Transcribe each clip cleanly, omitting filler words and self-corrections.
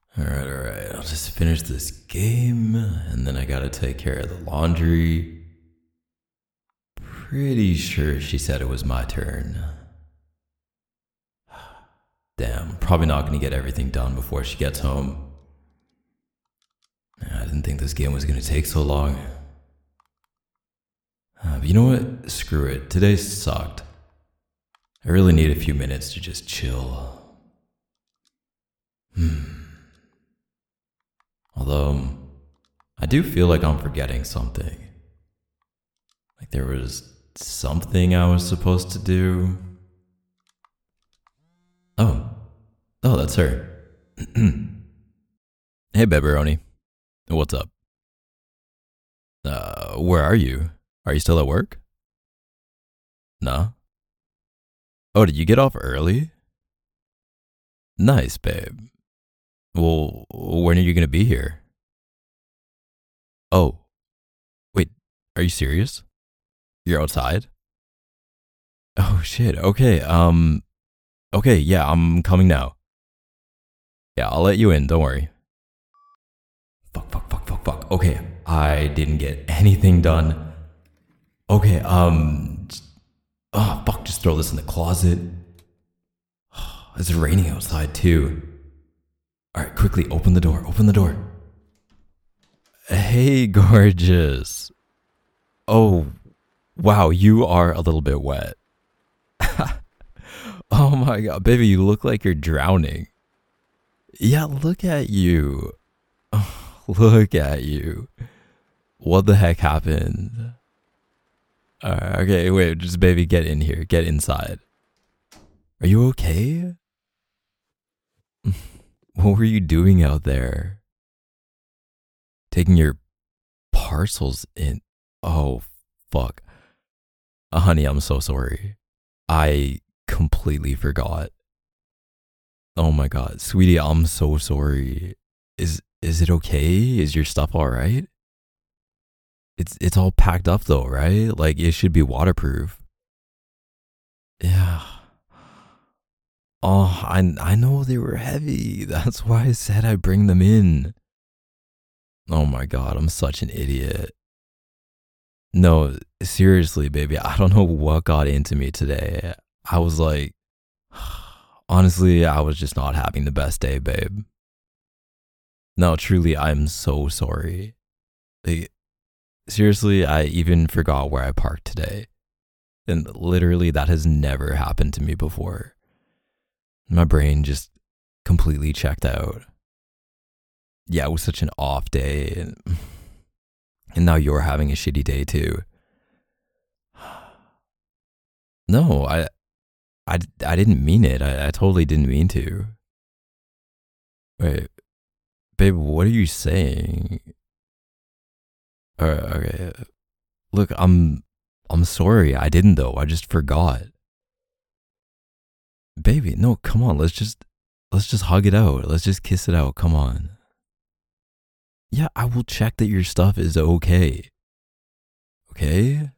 All right. I'll just finish this game, and then I gotta take care of the laundry. Pretty sure she said it was my turn. Damn, probably not gonna get everything done before she gets home. I didn't think this game was gonna take so long. But you know what? Screw it. Today sucked. I really need a few minutes to just chill. Although, I do feel like I'm forgetting something. Like there was something I was supposed to do. Oh. Oh, that's her. Hey, Beberoni. What's up? Where are you? Are you still at work? No? Oh, did you get off early? Nice, babe. Well, when are you gonna be here? Oh, wait, are you serious? You're outside? Oh shit, okay, yeah, I'm coming now. Yeah, I'll let you in, don't worry. Fuck. Okay, I didn't get anything done. Okay, oh, fuck, just throw this in the closet. It's raining outside too. Alright, quickly, open the door. Hey, gorgeous. Oh, wow, you are a little bit wet. Oh my god, baby, you look like you're drowning. Yeah, look at you. Look at you. What the heck happened? Okay, wait, just baby, get in here. Get inside. Are you okay? What were you doing out there? Taking your parcels in. Oh, fuck. Honey, I'm so sorry. I completely forgot. Oh my god, sweetie, I'm so sorry. Is it okay? Is your stuff all right? It's all packed up though, right? Like it should be waterproof. Yeah. Oh, I know they were heavy. That's why I said I bring them in. Oh my god, I'm such an idiot. No, seriously, baby, I don't know what got into me today. I was like, honestly, I was just not having the best day, babe. No, truly, I'm so sorry. Like, seriously, I even forgot where I parked today. And literally, that has never happened to me before. My brain just completely checked out. Yeah, it was such an off day. And now you're having a shitty day too. No, I didn't mean it. I totally didn't mean to. Wait, babe, what are you saying? Okay. Look, I'm sorry. I didn't though. I just forgot. Baby, no, come on. Let's just hug it out. Let's just kiss it out. Come on. Yeah, I will check that your stuff is okay. Okay?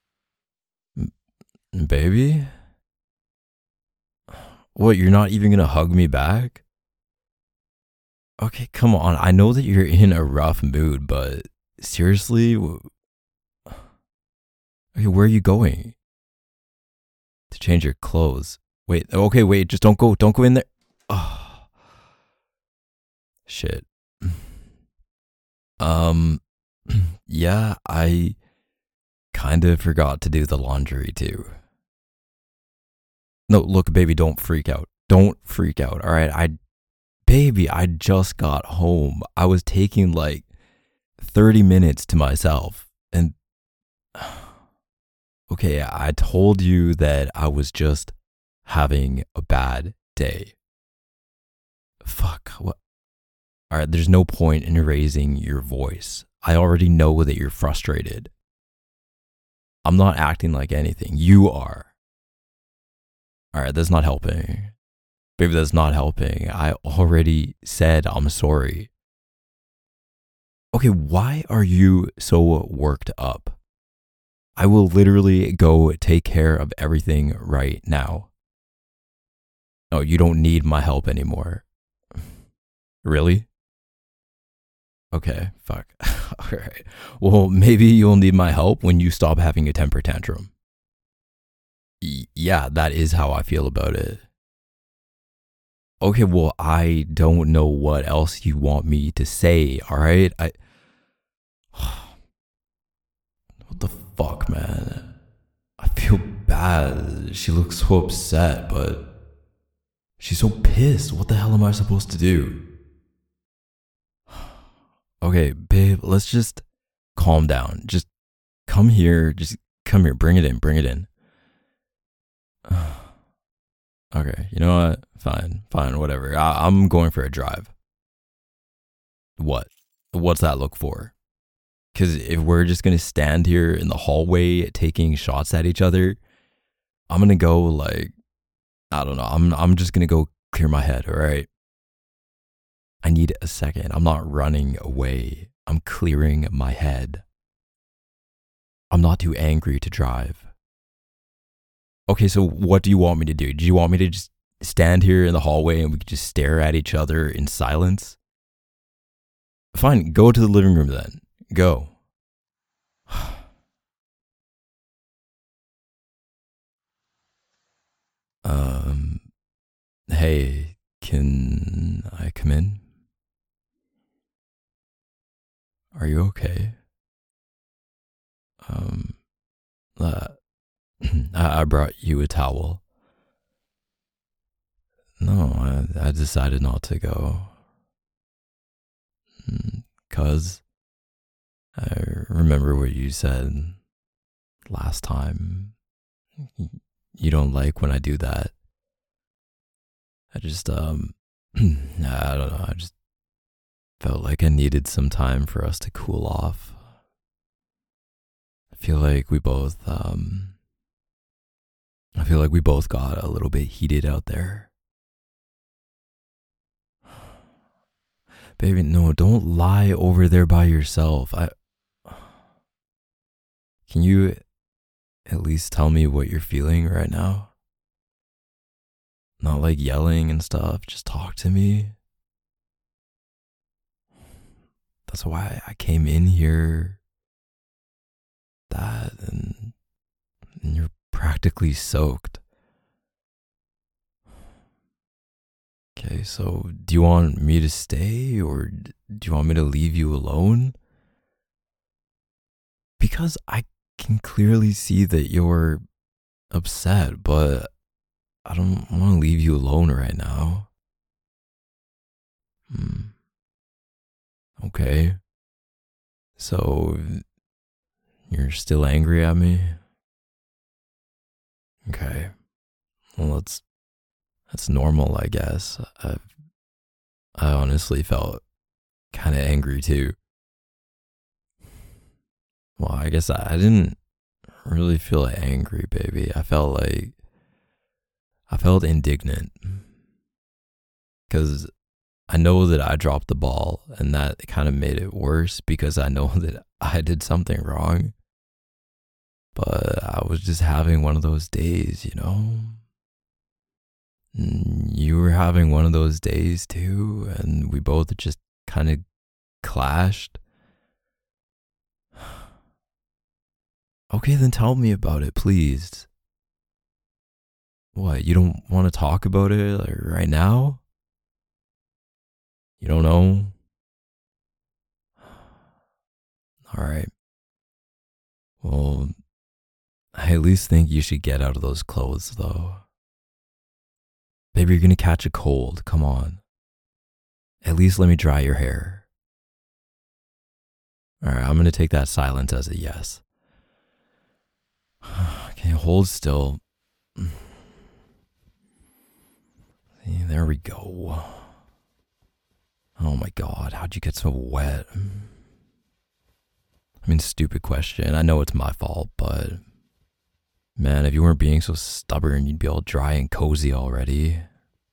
Baby? What, you're not even gonna hug me back? Okay, come on. I know that you're in a rough mood, but seriously? Okay, where are you going? To change your clothes. Wait, okay, wait, just don't go in there. Oh, shit. Um, yeah, I kind of forgot to do the laundry too. No, look, baby, don't freak out. Don't freak out, all right? Baby, I just got home. I was taking like 30 minutes to myself. And okay, I told you that I was just having a bad day. Fuck. What? All right, there's no point in raising your voice. I already know that you're frustrated. I'm not acting like anything. You are. All right, that's not helping. Baby, that's not helping. I already said I'm sorry. Okay, why are you so worked up? I will literally go take care of everything right now. Oh, you don't need my help anymore. Really? Okay, fuck. All right. Well, maybe you'll need my help when you stop having a temper tantrum. Yeah, that is how I feel about it. Okay, well, I don't know what else you want me to say, all right? What the fuck, man? I feel bad. She looks so upset, but she's so pissed. What the hell am I supposed to do? Okay, babe, let's just calm down. Just come here. Just come here. Bring it in. Bring it in. Okay, you know what? Fine, fine, whatever. I'm going for a drive. What? What's that look for? Because if we're just gonna stand here in the hallway taking shots at each other, I'm gonna go like, I don't know. I'm just gonna go clear my head. All right. I need a second. I'm not running away. I'm clearing my head. I'm not too angry to drive. Okay, so what do you want me to do? Do you want me to just stand here in the hallway and we could just stare at each other in silence? Fine, go to the living room then. Go. um, hey, can I come in? Are you okay? Um, uh, I brought you a towel. No, I decided not to go. Cause I remember what you said last time. You don't like when I do that. I just, I don't know. I just felt like I needed some time for us to cool off. I feel like we both, got a little bit heated out there. Baby, no, don't lie over there by yourself. Can you at least tell me what you're feeling right now? Not like yelling and stuff, just talk to me. That's why I came in here. That and you're practically soaked. Okay, so do you want me to stay or do you want me to leave you alone? Because I can clearly see that you're upset, but I don't want to leave you alone right now. Okay. So you're still angry at me? Okay. Well, that's normal, I guess. I honestly felt kind of angry too. Well, I guess I didn't really feel angry, baby. I felt indignant because I know that I dropped the ball and that kind of made it worse because I know that I did something wrong. But I was just having one of those days, you know? You were having one of those days too, and we both just kind of clashed. Okay, then tell me about it, please. What, you don't want to talk about it like, right now? You don't know? All right. Well, I at least think you should get out of those clothes, though. Baby, you're gonna catch a cold. Come on. At least let me dry your hair. All right, I'm gonna take that silence as a yes. Okay, hold still. There we go. Oh my God, how'd you get so wet? I mean, stupid question. I know it's my fault, but man, if you weren't being so stubborn, you'd be all dry and cozy already.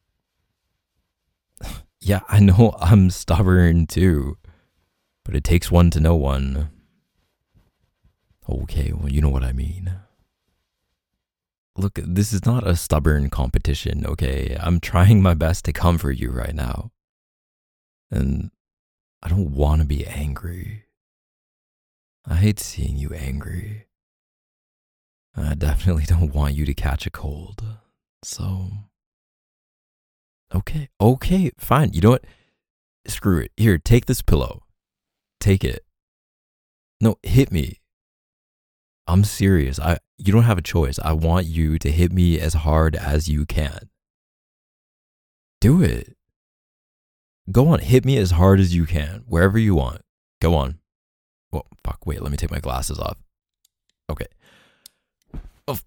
Yeah, I know I'm stubborn too, but it takes one to know one. Okay, well, you know what I mean. Look, this is not a stubborn competition, okay? I'm trying my best to comfort you right now. And I don't want to be angry. I hate seeing you angry. I definitely don't want you to catch a cold. So, okay, fine. You know what? Screw it. Here, take this pillow. Take it. No, hit me. I'm serious. You don't have a choice. I want you to hit me as hard as you can. Do it. Go on, hit me as hard as you can, wherever you want. Go on. Well, fuck, wait, let me take my glasses off. Okay. Oh,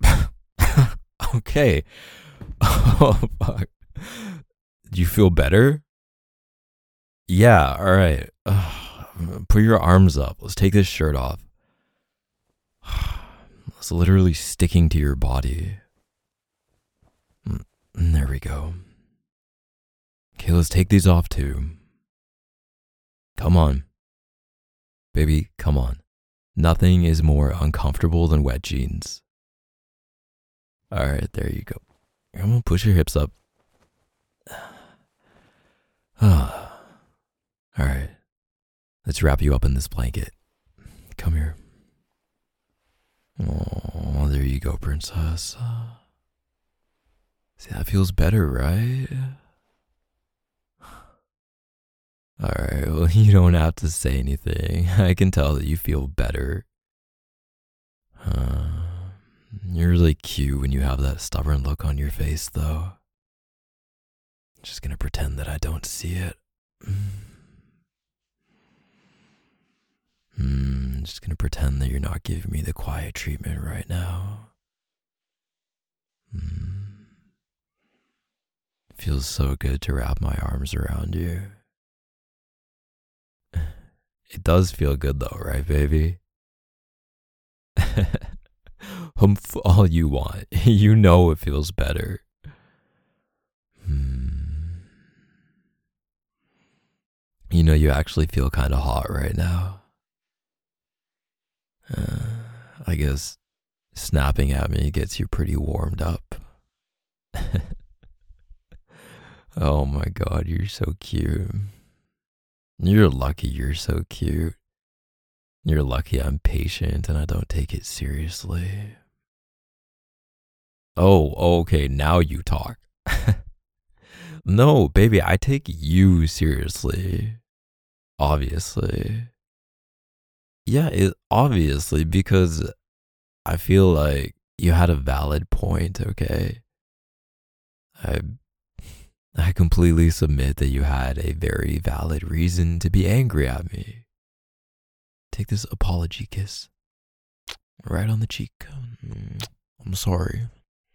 okay. Oh, fuck. Do you feel better? Yeah, all right. Put your arms up. Let's take this shirt off. It's literally sticking to your body. There we go. Okay, let's take these off too. Come on. Baby, come on. Nothing is more uncomfortable than wet jeans. All right, there you go. I'm gonna push your hips up. All right, let's wrap you up in this blanket. Come here. Oh, there you go, princess. See, that feels better, right? Alright, well, you don't have to say anything. I can tell that you feel better. You're really cute when you have that stubborn look on your face, though. Just gonna pretend that I don't see it. Just gonna pretend that you're not giving me the quiet treatment right now. Feels so good to wrap my arms around you. It does feel good though, right, baby? Humph all you want. You know it feels better. You know, you actually feel kind of hot right now. I guess snapping at me gets you pretty warmed up. Oh my god, you're so cute. You're lucky you're so cute. You're lucky I'm patient and I don't take it seriously. Oh, okay, now you talk. No, baby, I take you seriously. Obviously. Yeah, obviously, because I feel like you had a valid point, okay? I completely submit that you had a very valid reason to be angry at me. Take this apology kiss. Right on the cheek. I'm sorry.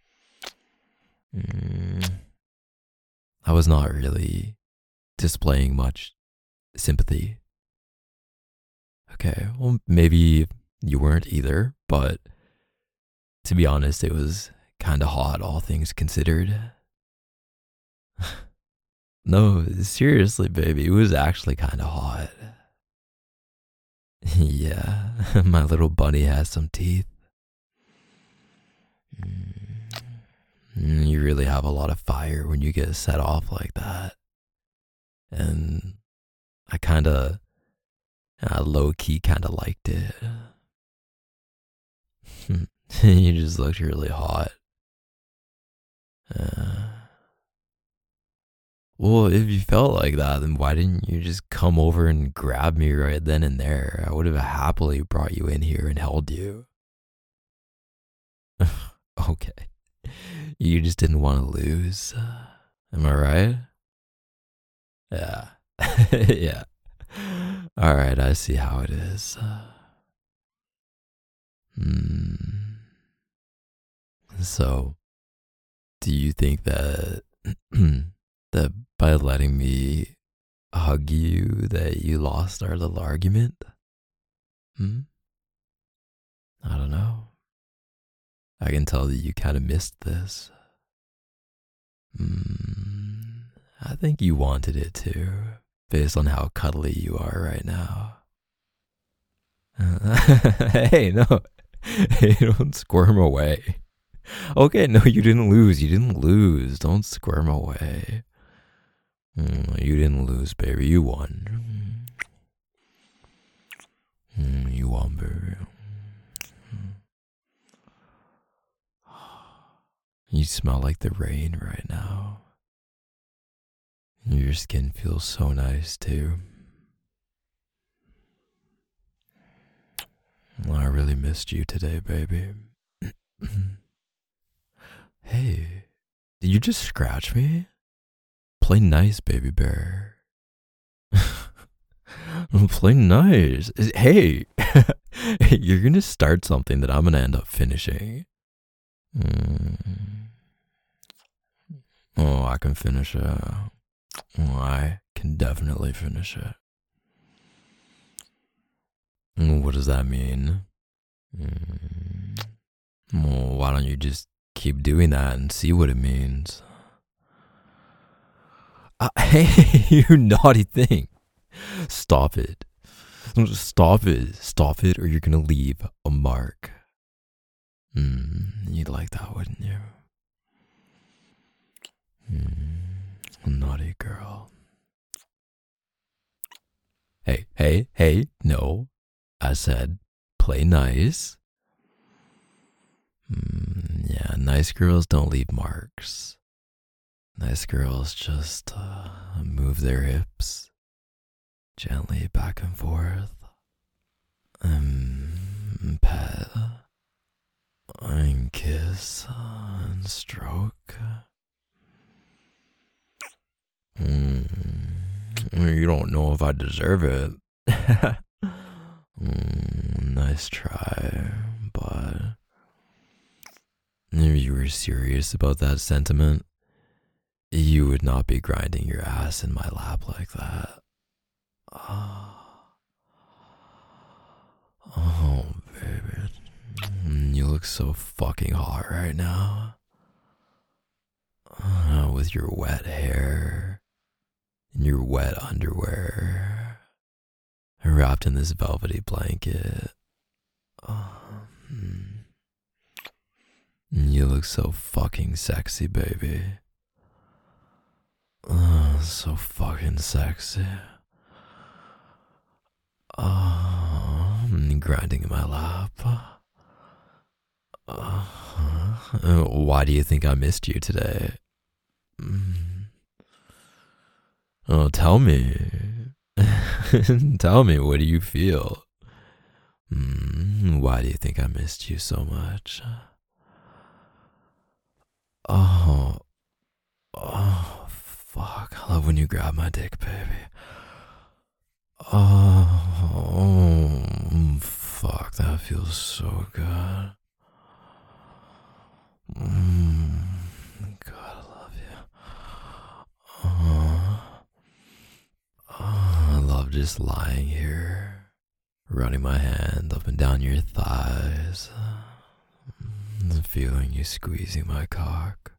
I was not really displaying much sympathy. Okay, well, maybe you weren't either, but to be honest, it was kind of hot, all things considered. No, seriously, baby, it was actually kind of hot. Yeah, my little bunny has some teeth. You really have a lot of fire when you get set off like that. And I low-key kind of liked it. You just looked really hot. Well, if you felt like that, then why didn't you just come over and grab me right then and there? I would have happily brought you in here and held you. Okay. You just didn't want to lose. Am I right? Yeah. Yeah. All right, I see how it is. So, do you think that that by letting me hug you that you lost our little argument? I don't know. I can tell that you kind of missed this. I think you wanted it too, based on how cuddly you are right now. Hey, no. Hey, don't squirm away. Okay, no, you didn't lose. You didn't lose. Don't squirm away. You didn't lose, baby. You won. You won, baby. You smell like the rain right now. Your skin feels so nice, too. I really missed you today, baby. Hey, did you just scratch me? Play nice, baby bear. Play nice. Hey, you're gonna start something that I'm gonna end up finishing. Oh, I can finish it. Oh, I can definitely finish it. What does that mean? Well, why don't you just keep doing that and see what it means? Hey, you naughty thing. Stop it. Stop it. Stop it, or you're gonna leave a mark. You'd like that, wouldn't you? Naughty girl. Hey, no. I said, play nice. Yeah, nice girls don't leave marks. Nice girls just move their hips gently back and forth. Pet. And kiss and stroke. You don't know if I deserve it. Nice try, but if you were serious about that sentiment, you would not be grinding your ass in my lap like that. Oh, baby. You look so fucking hot right now. With your wet hair and your wet underwear wrapped in this velvety blanket. You look so fucking sexy, baby. So fucking sexy. Grinding in my lap. Why do you think I missed you today? Oh, tell me. Tell me, what do you feel? Why do you think I missed you so much? Oh, fuck. I love when you grab my dick, baby. Oh, fuck. That feels so good. God, I love you. I love just lying here, running my hand up and down your thighs, feeling you squeezing my cock.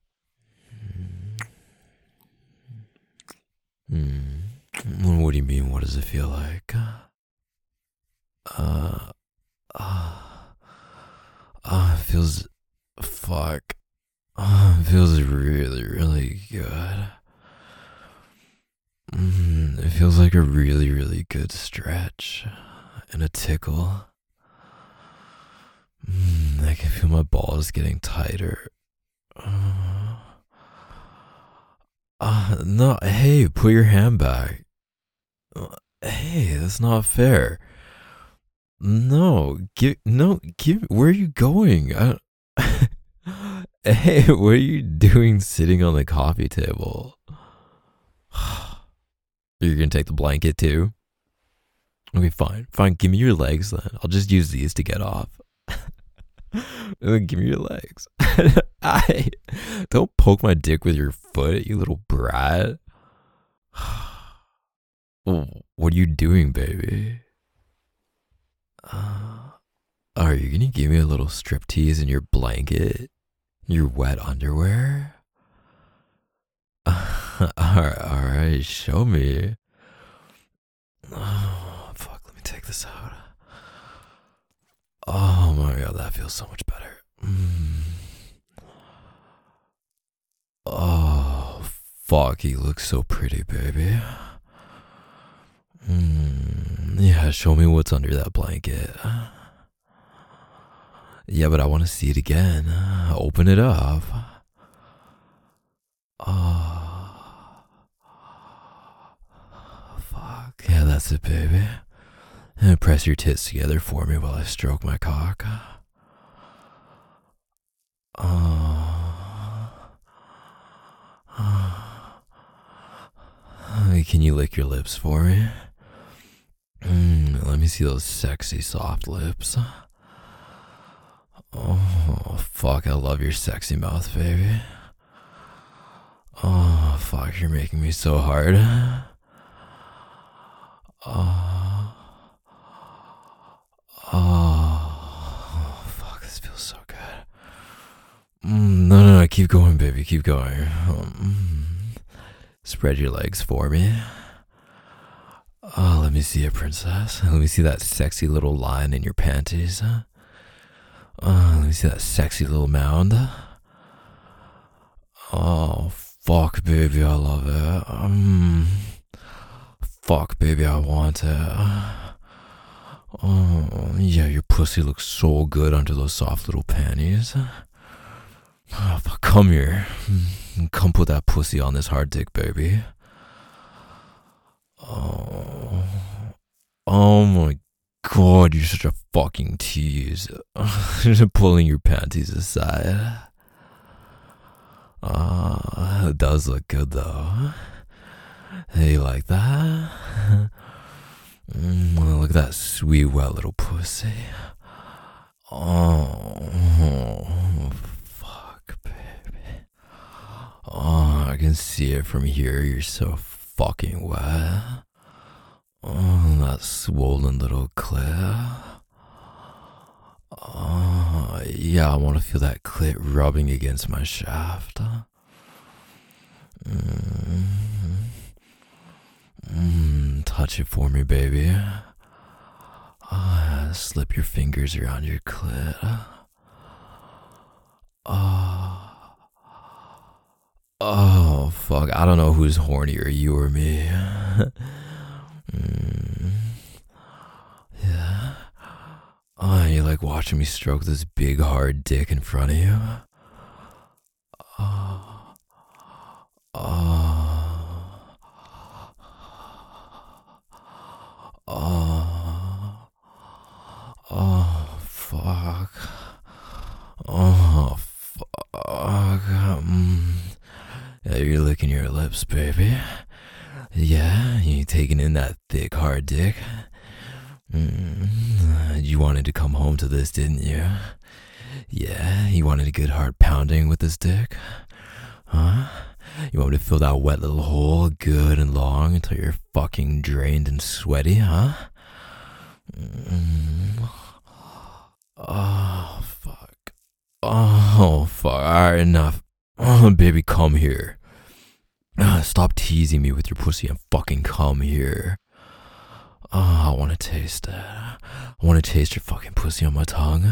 What do you mean? What does it feel like? It feels, fuck. It feels really, really good. It feels like a really, really good stretch and a tickle. I can feel my balls getting tighter. No, hey, put your hand back. Hey, that's not fair. No, where are you going? Hey, what are you doing sitting on the coffee table? You're gonna take the blanket too? Okay, fine, give me your legs then. I'll just use these to get off. Give me your legs. Don't poke my dick with your foot, you little brat. What are you doing, baby? Are you gonna give me a little striptease in your blanket? Your wet underwear? Alright, show me. Oh, fuck, let me take this out. Oh my god, that feels so much better. Oh, fuck, you look so pretty, baby. Yeah, show me what's under that blanket. Yeah, but I want to see it again. Open it up. Oh, fuck. Yeah, that's it, baby. And press your tits together for me while I stroke my cock. Can you lick your lips for me? Let me see those sexy soft lips. Oh, fuck, I love your sexy mouth, baby. Oh, fuck, you're making me so hard. Oh, fuck, this feels so good. No, keep going, baby, keep going. Spread your legs for me. Oh, let me see it, princess. Let me see that sexy little line in your panties. Let me see that sexy little mound. Oh, fuck, baby, I love it. Fuck, baby, I want it. Oh, yeah, your pussy looks so good under those soft little panties. Oh, fuck, come here. Come put that pussy on this hard dick, baby. Oh my god, you're such a fucking tease. Just pulling your panties aside. It does look good though. Hey, you like that? Look at that sweet wet little pussy. Oh, fuck, baby. Oh, I can see it from here. You're so fucking wet. Oh, that swollen little clit. Oh, yeah, I want to feel that clit rubbing against my shaft. Touch it for me, baby. Slip your fingers around your clit. Oh, fuck. I don't know who's hornier, you or me. Yeah. Oh, you like watching me stroke this big hard dick in front of you? Oh. Oh. Oh. Oh, fuck. Oh, fuck. Yeah, you're licking your lips, baby. Yeah, you taking in that thick, hard dick. You wanted to come home to this, didn't you? Yeah, you wanted a good hard pounding with this dick? Huh? You want me to fill that wet little hole good and long until you're fucking drained and sweaty, huh? Oh, fuck. Oh, fuck. Alright, enough. Oh, baby, come here. Stop teasing me with your pussy and fucking come here. Oh, I want to taste it. I want to taste your fucking pussy on my tongue.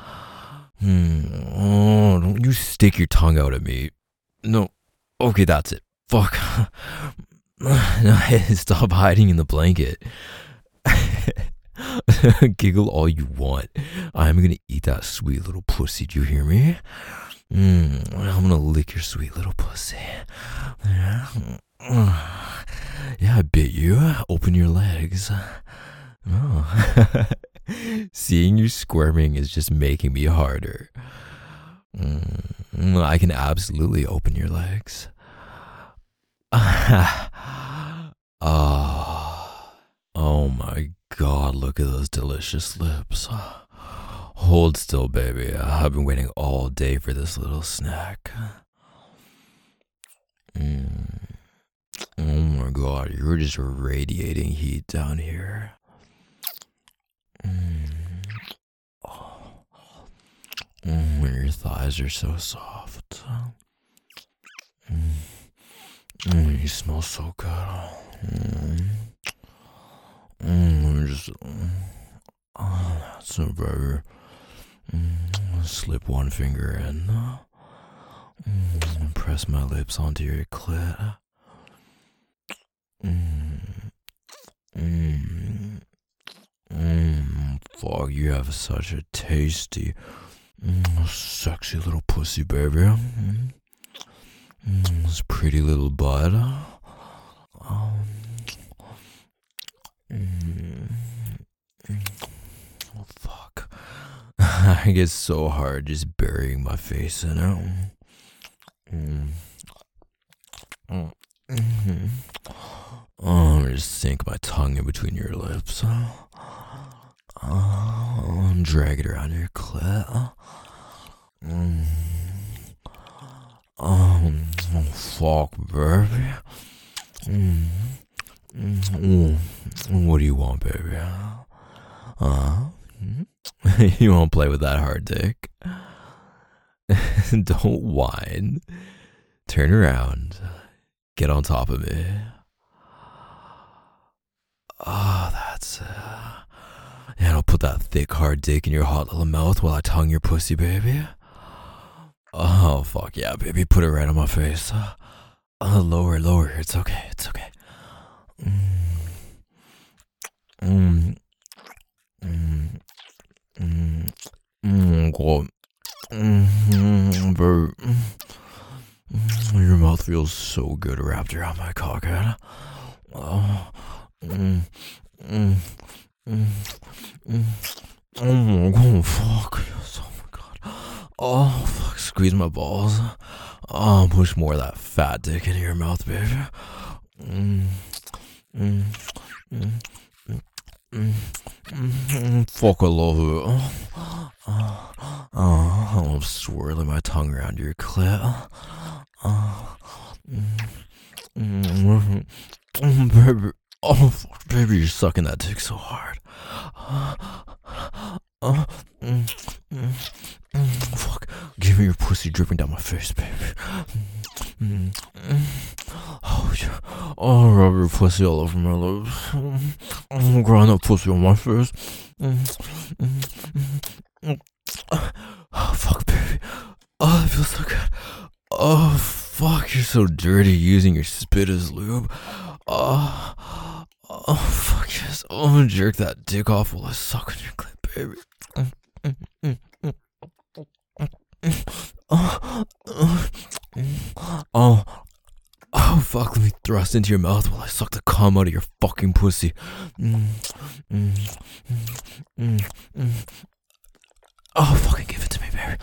Oh, don't you stick your tongue out at me. No. Okay, that's it. Fuck. Stop hiding in the blanket. Giggle all you want. I'm gonna eat that sweet little pussy. Do you hear me? I'm gonna lick your sweet little pussy. Yeah, I bit you. Open your legs. Oh. Seeing you squirming is just making me harder. I can absolutely open your legs. Oh my god, look at those delicious lips. Hold still, baby. I've been waiting all day for this little snack. Oh my god, you're just radiating heat down here. Your thighs are so soft. You smell so good. That's so better. Slip one finger in. Press my lips onto your clit. Mm, mm, fuck, you have such a tasty, sexy little pussy, baby. This pretty little butt. Um, mm, oh, fuck. I get so hard just burying my face in it. Mm, mm, just sink my tongue in between your lips. Drag it around your clit. Mm, oh, fuck, baby. What do you want, baby? You won't play with that hard dick? Don't whine. Turn around. Get on top of me. That's and I'll put that thick, hard dick in your hot little mouth while I tongue your pussy, baby. Oh, fuck yeah, baby. Put it right on my face. Lower, lower. It's okay. It's okay. God. Your mouth feels so good wrapped around my cockhead. Oh. Oh my god, fuck. Yes, oh my god. Oh, fuck. Squeeze my balls. Oh, push more of that fat dick into your mouth, baby. Fuck, I love it. I'm swirling my tongue around your clit. Baby. Oh, fuck, baby, you're sucking that dick so hard. Fuck, give me your pussy dripping down my face, baby. Oh, yeah. Oh, rub your pussy all over my lips. Grind that pussy on my face. Oh, fuck, baby. Oh, that feels so good. Oh, fuck, you're so dirty using your spit as lube. Oh, fuck yes. I'm gonna jerk that dick off while I suck on your clit, baby. Oh, fuck, let me thrust into your mouth while I suck the cum out of your fucking pussy. Oh, fucking give it to me, baby.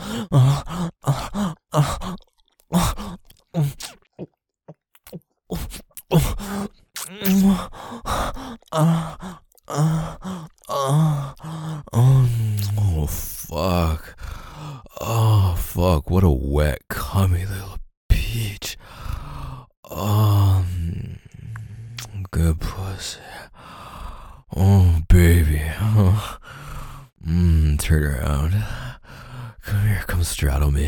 Oh, fuck. Oh, fuck. What a wet, cummy little peach. Good pussy. Oh, baby. Turn around. Come here, come straddle me.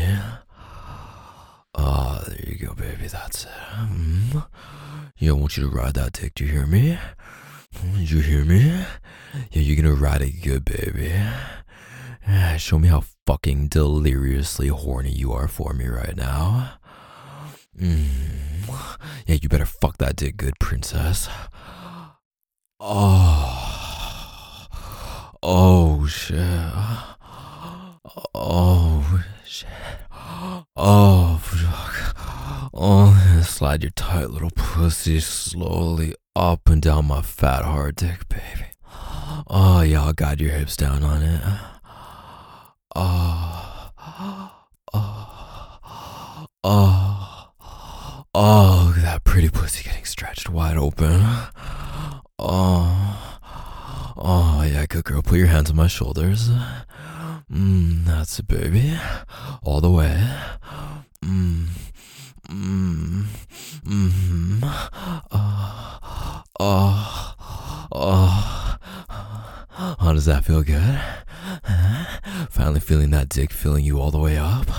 There you go, baby. That's it. Yeah, I want you to ride that dick. Do you hear me? Did you hear me? Yeah, you're gonna ride it good, baby. Show me how fucking deliriously horny you are for me right now. Yeah, you better fuck that dick good, princess. Oh shit. Oh shit. Oh fuck. Oh, slide your tight little pussy slowly up and down my fat hard dick, baby. Oh yeah, I'll guide your hips down on it. Oh, look at that pretty pussy getting stretched wide open. Oh, yeah, good girl. Put your hands on my shoulders. That's it, baby. All the way. How does that feel good? Finally feeling that dick filling you all the way up.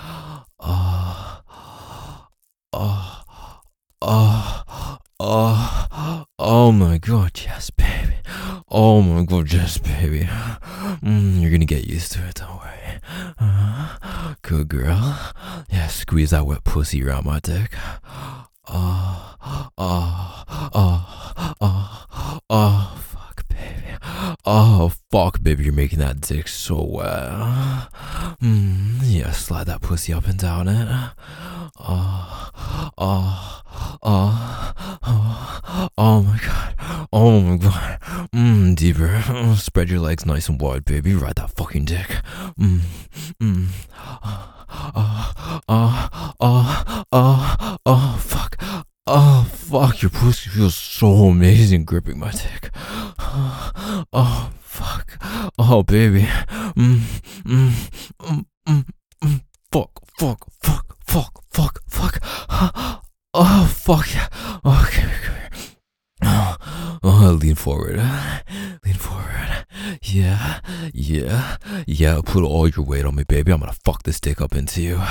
Oh my god, yes, baby. Oh my god, yes, baby. You're gonna get used to it, don't worry. Good girl. Yeah, squeeze that wet pussy around my dick. Fuck, baby. Oh, fuck, baby, you're making that dick so wet. Yeah, slide that pussy up and down it. Oh, oh, oh my god. Oh my god. Deeper. Spread your legs nice and wide, baby. Ride that fucking dick. Mm, mm. Fuck. Oh, fuck, your pussy feels so amazing gripping my dick. Oh, fuck. Oh, baby. Fuck, fuck, fuck, fuck, fuck, fuck. Oh, fuck, yeah. Okay, come here. Lean forward. Lean forward. Yeah, yeah, yeah. Put all your weight on me, baby. I'm gonna fuck this dick up into you.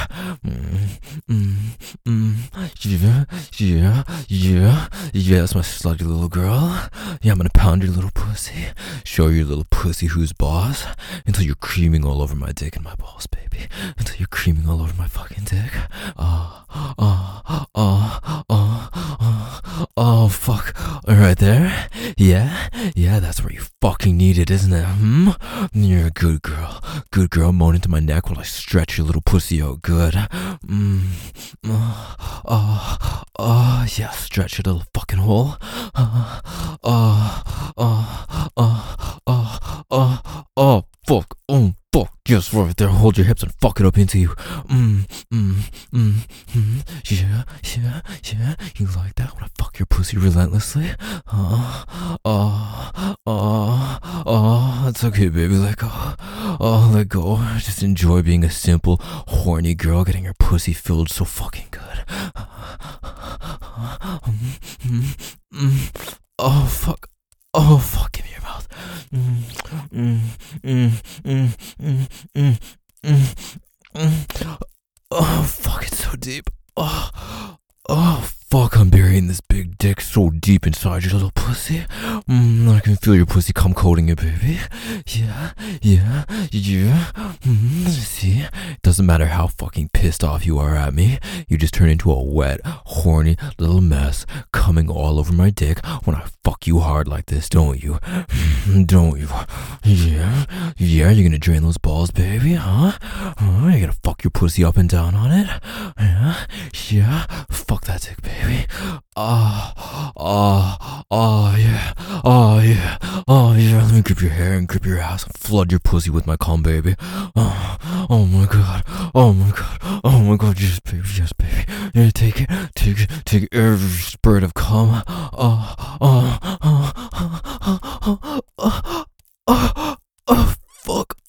Yeah, yeah, yeah, yeah. That's my slutty little girl. Yeah, I'm gonna pound your little pussy. Show your little pussy who's boss. Until you're creaming all over my dick and my balls, baby. Until you're creaming all over my fucking dick. Oh, fuck. Right there? Yeah? Yeah, that's where you fucking need it, isn't it? You're a good girl. Good girl, moan into my neck while I stretch your little pussy out good. Yeah, stretch your little fucking hole. Fuck. Fuck. Just right there. Hold your hips and fuck it up into you. Yeah, yeah, yeah. You like that when I fuck your pussy relentlessly? It's okay, baby. Let go. Oh, let go. Just enjoy being a simple, horny girl getting her pussy filled so fucking good. Oh, fuck. Oh, fuck. Give me your mouth. Oh, fuck. It's so deep. Oh, fuck, I'm burying this big dick so deep inside your little pussy. I can feel your pussy cum coating it, baby. Yeah. See? It doesn't matter how fucking pissed off you are at me. You just turn into a wet, horny little mess coming all over my dick when I fuck you hard like this, don't you? Don't you? Yeah, you're gonna drain those balls, baby, huh? You're gonna fuck your pussy up and down on it? Yeah, fuck that dick, baby. Yeah. Let me grip your hair and grip your ass and flood your pussy with my cum, baby. Oh my god. Yes, baby. Yeah, take every spurt of cum. Fuck.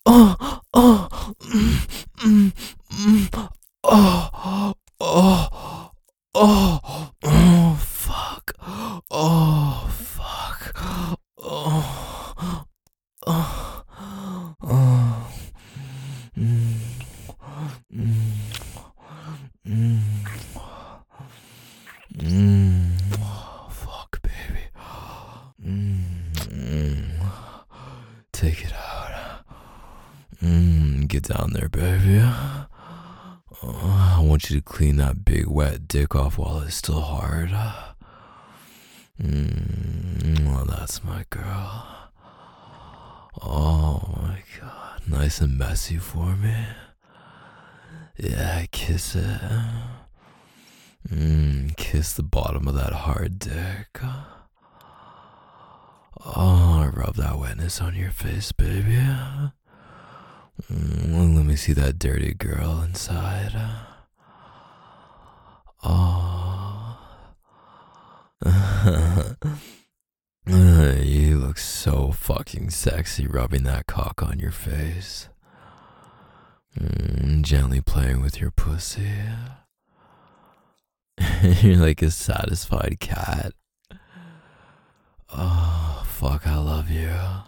Fuck. Oh, fuck. Fuck, baby. Take it out. Get down there, baby. I want you to clean that big wet dick off while it's still hard. Well, that's my girl. Oh my god, nice and messy for me. Yeah, kiss it. Kiss the bottom of that hard dick. Oh, rub that wetness on your face, baby. Let me see that dirty girl inside. Oh. You look so fucking sexy rubbing that cock on your face. Gently playing with your pussy. You're like a satisfied cat. Oh, fuck, I love you.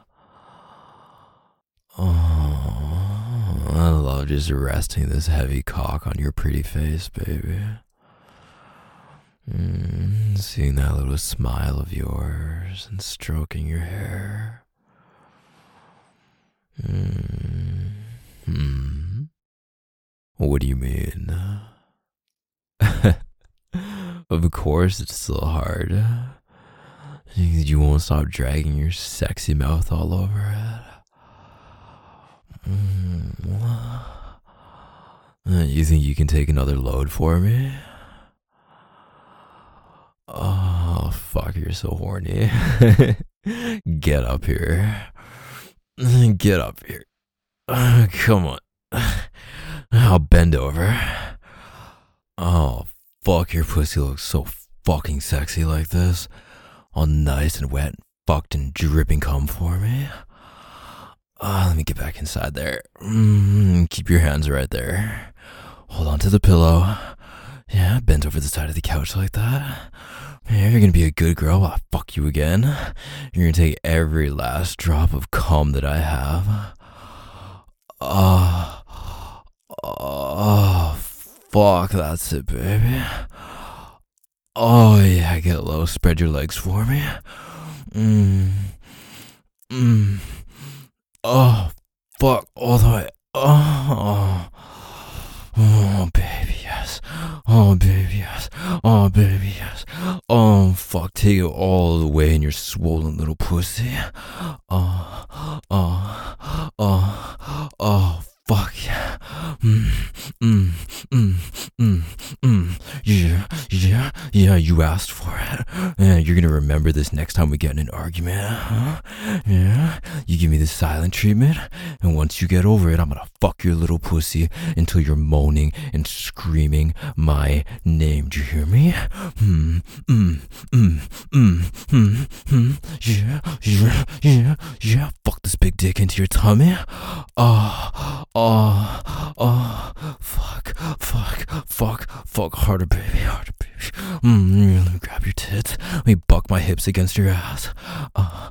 Oh, I love just resting this heavy cock on your pretty face, baby. Seeing that little smile of yours and stroking your hair. What do you mean? Of course, it's still hard. You won't stop dragging your sexy mouth all over it. You think you can take another load for me? Oh, fuck, you're so horny. Get up here. Get up here. Come on. I'll bend over. Oh, fuck, your pussy looks so fucking sexy like this. All nice and wet, fucked and dripping cum for me. Let me get back inside there. Keep your hands right there. Hold on to the pillow. Yeah, bend over the side of the couch like that. Yeah, you're gonna be a good girl while I fuck you again. You're gonna take every last drop of cum that I have. Oh, fuck, that's it, baby. Oh, yeah, get low, spread your legs for me. Oh, fuck, all the way. Oh, baby, yes. Oh, baby, yes. Oh, baby, yes. Oh, fuck, take it all the way in your swollen little pussy. Fuck yeah. Yeah, you asked for it. Yeah, you're gonna remember this next time we get in an argument, huh? Yeah, you give me the silent treatment, and once you get over it, I'm gonna fuck your little pussy until you're moaning and screaming my name. Do you hear me? Yeah, fuck this big dick into your tummy. Fuck, harder, baby, harder, baby. Let me grab your tits. Let me buck my hips against your ass. Oh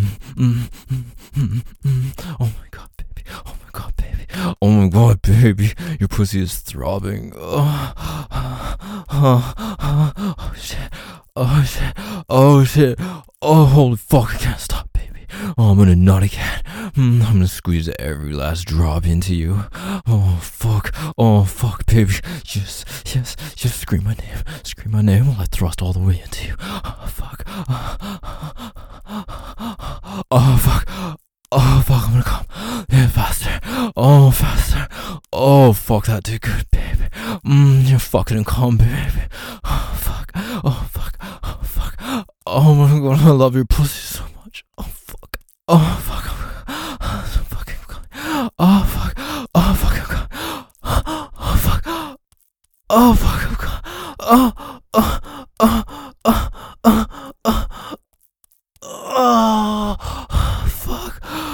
my god, baby. Oh my god, baby. Oh my god, baby. Your pussy is throbbing. Oh shit. Oh shit. Oh shit. Oh, holy fuck, I can't stop, baby. Oh, I'm gonna nut again. I'm gonna squeeze every last drop into you. Oh fuck, baby. Yes, just scream my name. Scream my name while I thrust all the way into you. Oh fuck. Oh fuck. Oh fuck, I'm gonna come. Yeah, faster. Oh, faster. Oh fuck, that did good, baby. You're fucking and come, baby. Oh fuck. Oh fuck. Oh fuck. Oh my god, I love your pussy so much. Oh fuck. Oh fuck. So fucking coming. Oh fuck. Oh fuck, I'm coming. Oh fuck. Oh fuck, I'm coming. Fuck.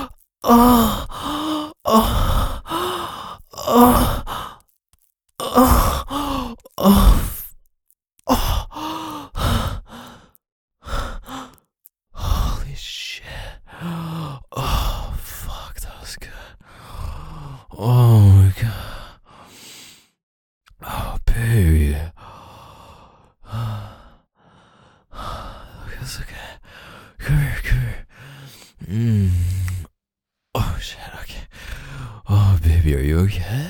Holy shit. Oh, fuck, that was good. Oh my god. Oh, baby. It's okay. Come here. Oh shit, okay. Oh, baby, are you okay?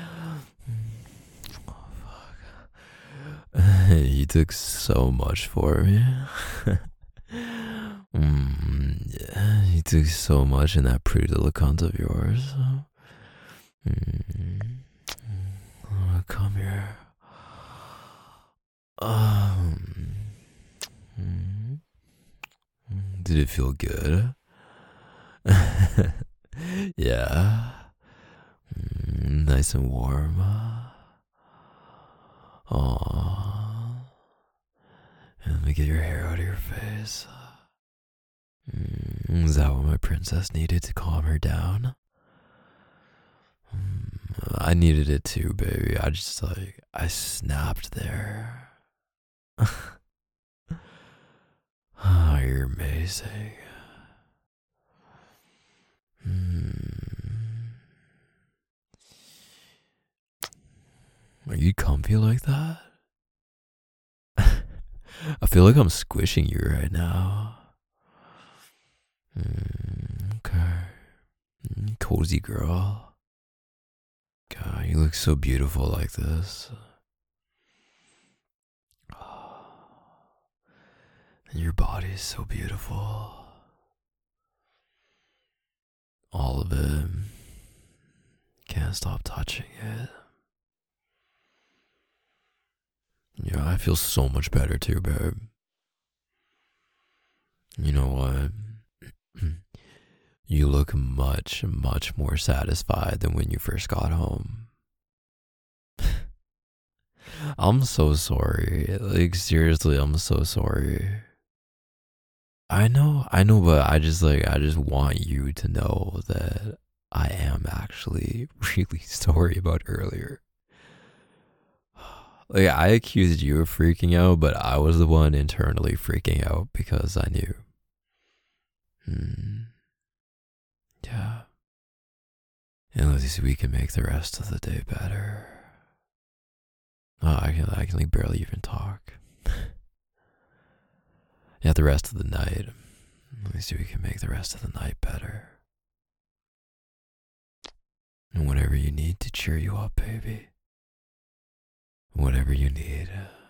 Oh, fuck. You took so much for me. Yeah, you took so much in that pretty little cunt of yours. Oh, come here. Did it feel good? Yeah. Nice and warm. Aww. And let me get your hair out of your face. Is that what my princess needed to calm her down? I needed it too, baby. I snapped there. Oh, you're amazing. Are you comfy like that? I feel like I'm squishing you right now. Okay. Cozy girl. God, you look so beautiful like this. Your body is so beautiful. All of it. Can't stop touching it. Yeah, I feel so much better too, babe. You know what? You look much, much more satisfied than when you first got home. I'm so sorry. Like, seriously, I'm so sorry. I know, but I just want you to know that I am actually really sorry about earlier. Like, I accused you of freaking out, but I was the one internally freaking out because I knew. Hmm. Yeah. At least we can make the rest of the day better. Oh, I can like barely even talk. Yeah, the rest of the night. At least we can make the rest of the night better. And whatever you need to cheer you up, baby. Whatever you need.